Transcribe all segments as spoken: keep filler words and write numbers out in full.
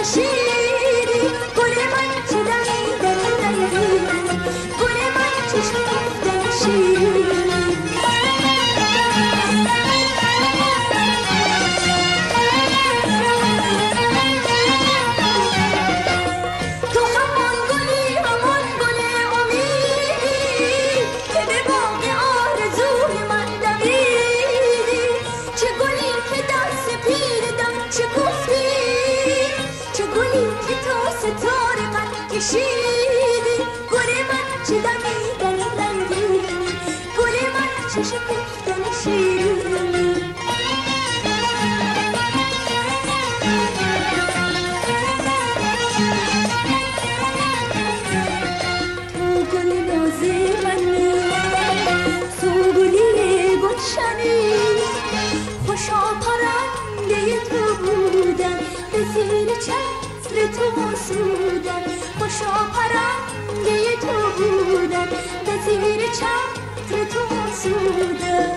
چه شیری، گل من چه دمیدن رنگی، گل من چه شکفتن شیری. کشیدی گل من چه دمیدن رنگی، گل من چه شکفتن شیرینی. تو گل ناز منی، تو گلی گلشنی، خوشا پرنده تو بودن به زیر چتر تو سودن، خوشا پرنده تو بودن به زیر چتر تو سودن.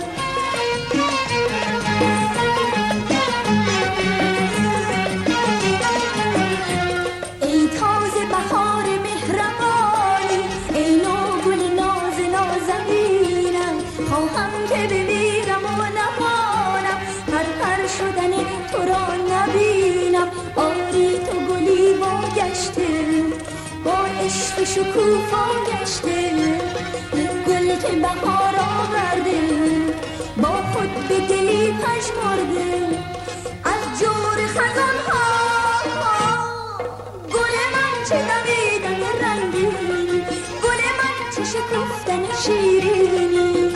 ای تازه بهار مهربانی، ای نو گل ناز نازنینم، خواهم که بمیرم و نمانم، پرپر شدن تو را نبینم. آری تو گلی باگشته، با عشق شکوفا گشته، گل که بهار آورده، با خود به دلی پژمرده از جور خزان ها. گل من چه دمیدن رنگی، گل من چه شکفتن شیرینی.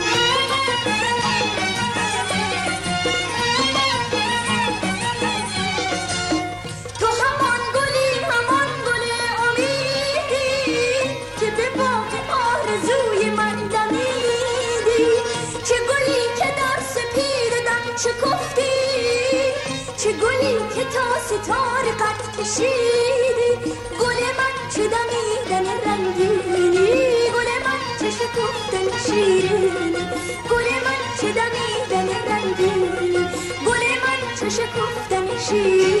شکفتی چه گلی که تا ستاره قد کشیدی، گل من چه دمیدن رنگینی، گل من چه شکفتن شیرینی، گل من چه دمیدن رنگینی، گل من چه شکفتن شیرینی.